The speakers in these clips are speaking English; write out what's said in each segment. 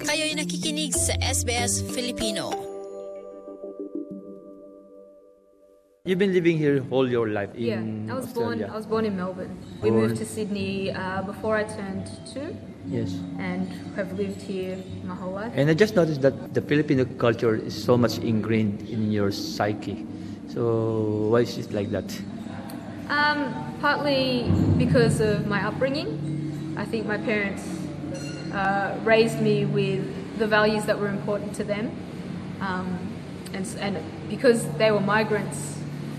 Kayo'y nakikinig sa SBS Filipino. You've been living here all your life in Australia. I was born in Melbourne. We moved to Sydney before I turned 2. Yes. And have lived here my whole life. And I just noticed that the Filipino culture is so much ingrained in your psyche. So why is it like that? Partly because of my upbringing. I think my parents raised me with the values that were important to them. And because they were migrants,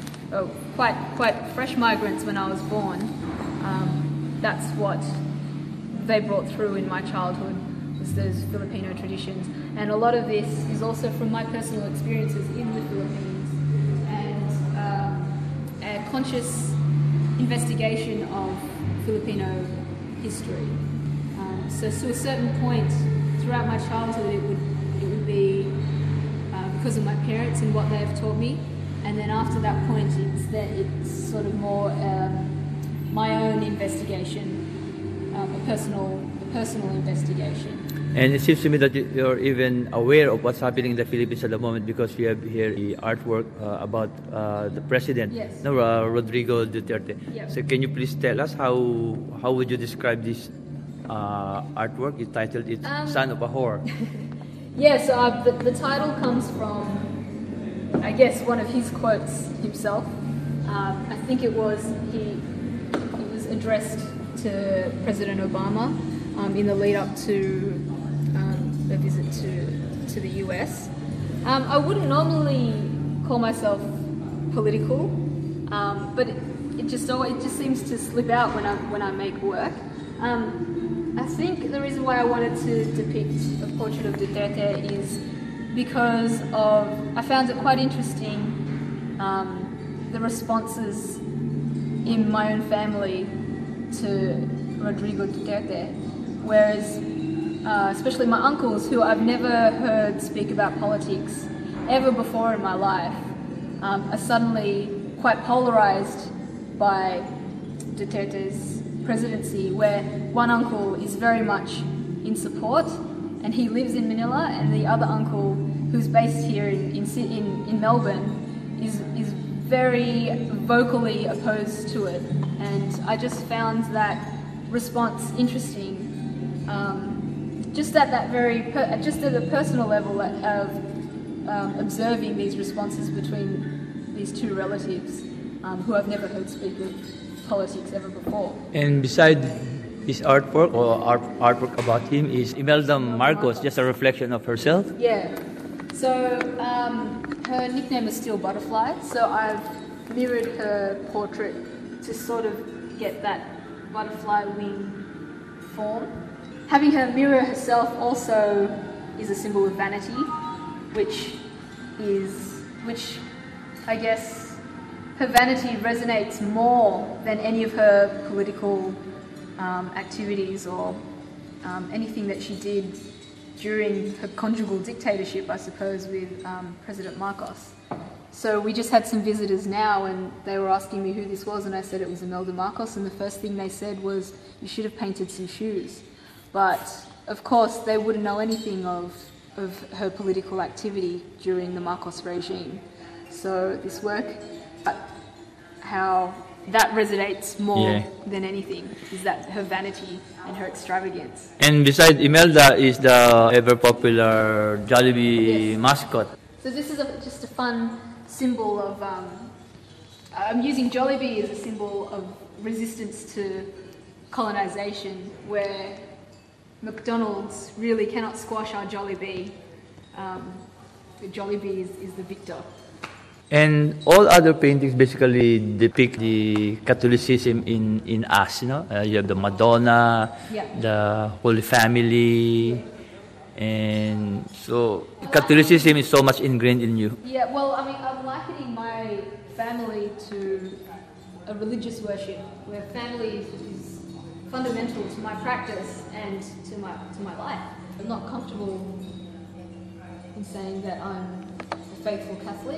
quite fresh migrants when I was born, that's what they brought through in my childhood, was those Filipino traditions. And a lot of this is also from my personal experiences in the Philippines and a conscious investigation of Filipino history. So to a certain point throughout my childhood, it would be because of my parents and what they have taught me, and then after that point, it's sort of more my own investigation, a personal investigation. And it seems to me that you're even aware of what's happening in the Philippines at the moment, because we have here the artwork about the president, yes. Rodrigo Duterte. Yep. So can you please tell us how would you describe this artwork? You titled it "Son of a Whore." Yeah, so the title comes from, I guess, one of his quotes himself. I think it was he was addressed to President Obama in the lead up to a visit to the US. I wouldn't normally call myself political, but it just seems to slip out when I make work. I think the reason why I wanted to depict a portrait of Duterte is because I found it quite interesting, the responses in my own family to Rodrigo Duterte, whereas especially my uncles, who I've never heard speak about politics ever before in my life, are suddenly quite polarized by Duterte's presidency, where one uncle is very much in support and he lives in Manila, and the other uncle, who's based here in Melbourne, is very vocally opposed to it. And I just found that response interesting, just at the personal level of observing these responses between these two relatives who I've never heard speak of politics ever before. And beside his artwork or artwork about him is Imelda Marcos, just a reflection of herself? Yeah. So her nickname is Steel Butterfly, so I've mirrored her portrait to sort of get that butterfly wing form. Having her mirror herself also is a symbol of vanity, which I guess her vanity resonates more than any of her political activities or anything that she did during her conjugal dictatorship, I suppose, with President Marcos. So we just had some visitors now, and they were asking me who this was, and I said it was Imelda Marcos, and the first thing they said was, "You should have painted some shoes." But of course, they wouldn't know anything of her political activity during the Marcos regime. So this work, how that resonates more than anything, is that her vanity and her extravagance. And beside Imelda is the ever popular Jollibee mascot. So this is just a fun symbol of, I'm using Jollibee as a symbol of resistance to colonization, where McDonald's really cannot squash our Jollibee. Jollibee is the victor. And all other paintings basically depict the Catholicism in us, you know. You have the Madonna, the Holy Family, and so Catholicism is so much ingrained in you. Yeah, well, I mean, I'm likening my family to a religious worship, where family is fundamental to my practice and to my life. I'm not comfortable in saying that I'm a faithful Catholic.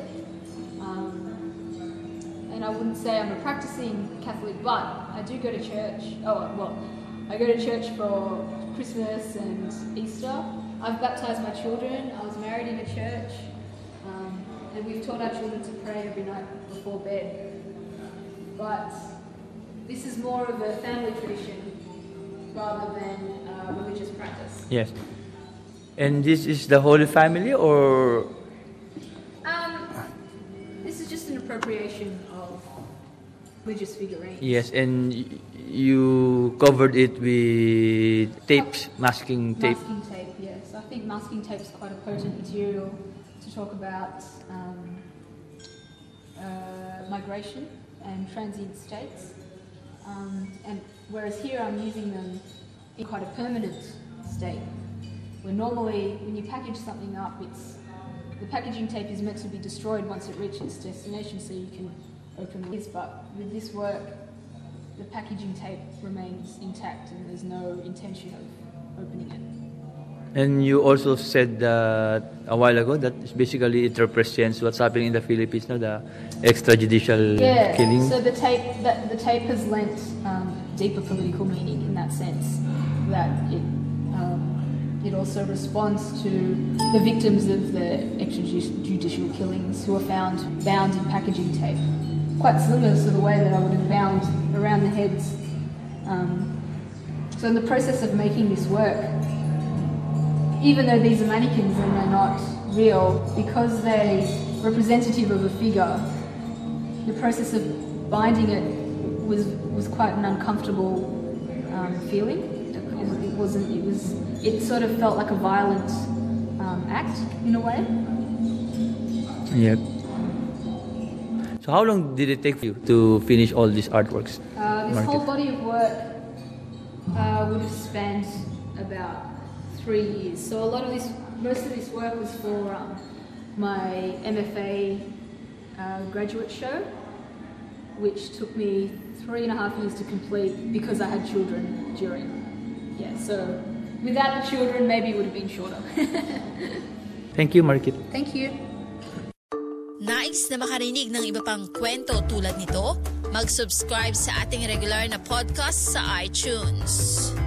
And I wouldn't say I'm a practicing Catholic, but I do go to church. I go to church for Christmas and Easter. I've baptized my children. I was married in a church, and we've taught our children to pray every night before bed. But this is more of a family tradition rather than religious practice. Yes. And this is the Holy Family, or? This is just an appropriation of religious figurines. Yes, and you covered it with tapes, masking tape. Masking tape, yes. I think masking tape is quite a potent material to talk about migration and transient states. And whereas here I'm using them in quite a permanent state, where normally when you package something up, the packaging tape is meant to be destroyed once it reaches its destination, so you can open it. But with this work, the packaging tape remains intact and there's no intention of opening it. And you also said that a while ago that basically it represents what's happening in the Philippines now, the extrajudicial killing. So the tape has lent deeper political meaning in that sense, that it also responds to the victims of the extrajudicial killings who are found bound in packaging tape, quite similar to the way that I would have bound around the heads. So in the process of making this work, even though these are mannequins and they're not real, because they're representative of a figure, the process of binding it was quite an uncomfortable feeling. It sort of felt like a violent act in a way. Yep. So how long did it take you to finish all these artworks? This whole body of work would have spent about 3 years. So most of this work was for my MFA graduate show, which took me 3.5 years to complete because I had children during. Yeah, so without the children, maybe it would have been shorter. Thank you, Marquit. Thank you. Nais na makarinig ng iba pang kwento tulad nito? Mag-subscribe sa ating regular na podcast sa iTunes.